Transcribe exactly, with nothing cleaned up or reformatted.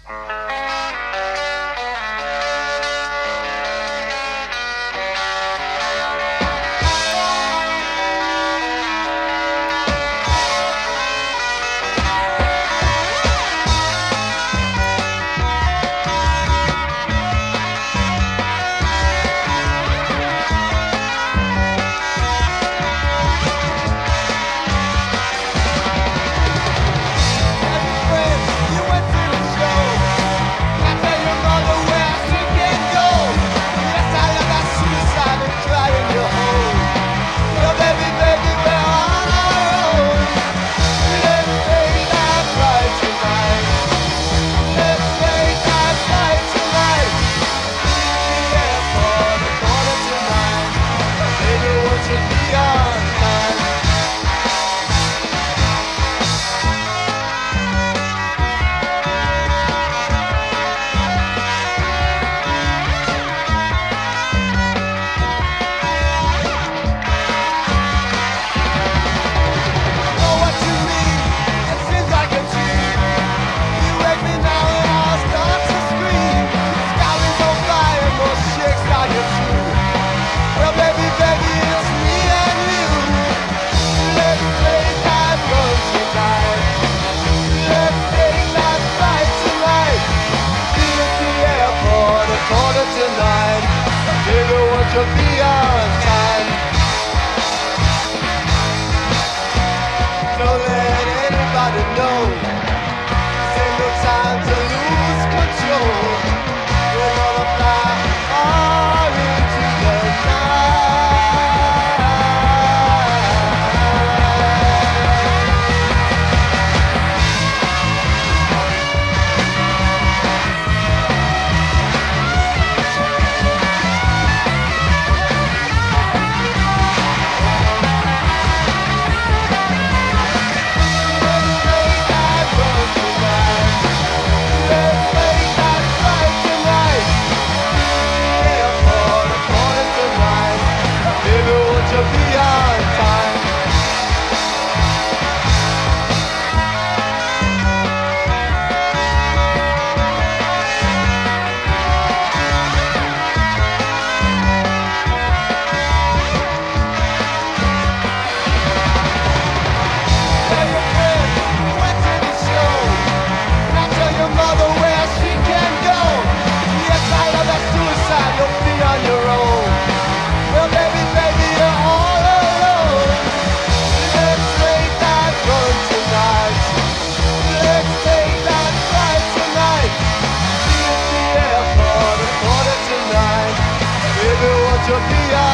To be on time. Don't let anybody know. There's no time to lose control. We're gonna fly far into the night. To be on time. Tell your friend you went to the show. Now tell your mother where she can go. Yes, I love that suicide. You'll be on your own. Well, baby, baby, you're all alone. Let's take that run tonight. Let's take that flight tonight. Be at the airport at quarter to nine. Baby, won't you be